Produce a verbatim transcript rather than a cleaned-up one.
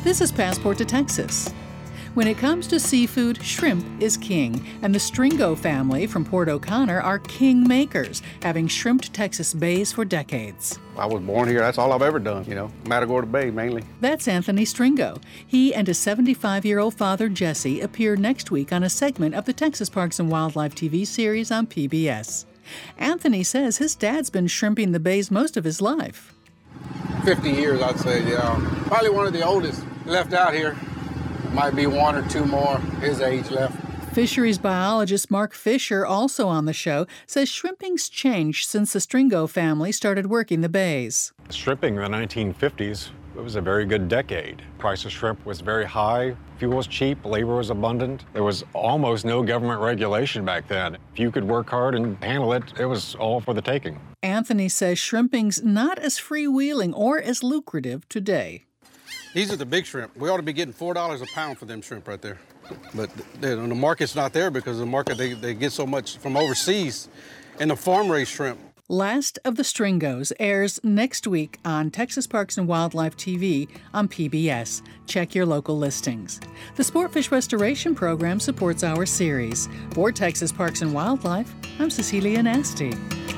This is Passport to Texas. When it comes to seafood, shrimp is king, and the Stringo family from Port O'Connor are king makers, having shrimped Texas bays for decades. I was born here. That's all I've ever done, you know, Matagorda Bay mainly. That's Anthony Stringo. He and his seventy-five-year-old father, Jesse, appear next week on a segment of the Texas Parks and Wildlife T V series on P B S. Anthony says his dad's been shrimping the bays most of his life. fifty years, I'd say, yeah. Probably one of the oldest left out here. Might be one or two more his age left. Fisheries biologist Mark Fisher, also on the show, says shrimping's changed since the Stringo family started working the bays. Shrimping in the nineteen fifties, it was a very good decade. Price of shrimp was very high, fuel was cheap, labor was abundant. There was almost no government regulation back then. If you could work hard and handle it, it was all for the taking. Anthony says shrimping's not as freewheeling or as lucrative today. These are the big shrimp. We ought to be getting four dollars a pound for them shrimp right there. But the, the market's not there because the market, they, they get so much from overseas and the farm-raised shrimp. Last of the Stringos airs next week on Texas Parks and Wildlife T V on P B S. Check your local listings. The Sportfish Restoration Program supports our series. For Texas Parks and Wildlife, I'm Cecilia Nasty.